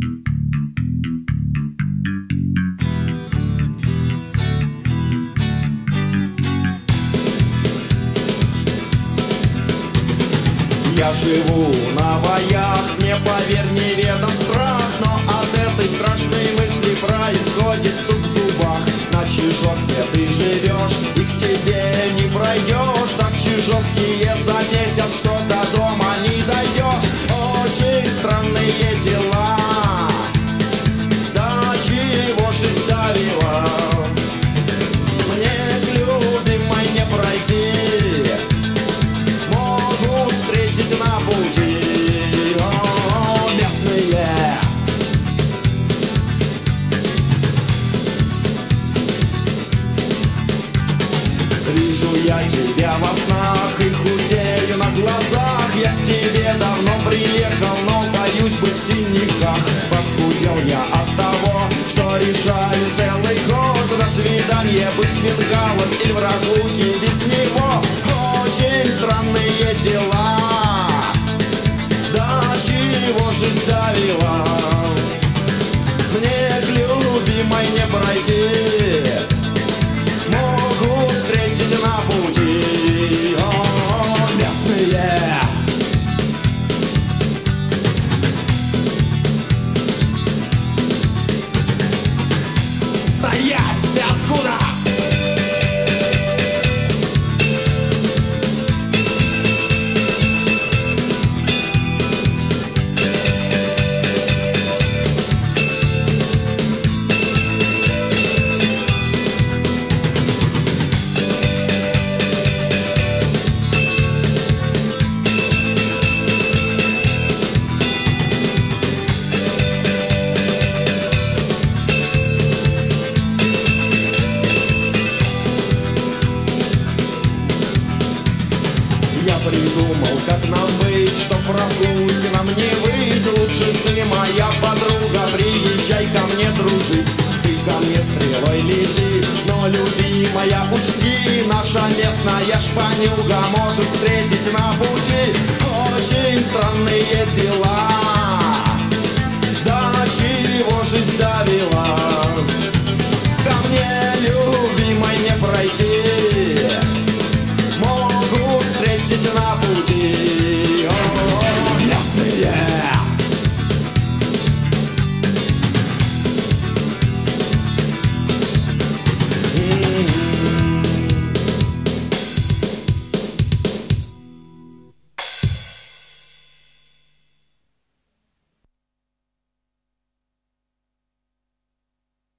Я живу на боях, мне, поверь, неведом страх, но от этой страшной мысли происходит стук в зубах. На Чижовке ты живешь, и к тебе не пройдешь. Так чижовские замесят, что до дома не дойдешь. Очень странные дела, до чего жизнь давила. Мне к любимой не пройти, на пути. О, местные. Вижу я тебя во снах и худею на глазах. Я к тебе давно приехал, но боюсь быть в синяках. Похудел я от того, что решаю целый год на свидание быть с Мингалом или в разлуке без него. Очень странные дела, чего жизнь давила. Мне к любимой не пройти, могу встретить на пути. О, местные. Стоять! Ты откуда? Я придумал, как нам быть, чтоб разлуки нам не быть. Лучше ты, моя подруга, приезжай ко мне дружить. Ты ко мне стрелой лети, но, любимая, учти, наша местная шпанюга может встретить на пути. Очень странные дела,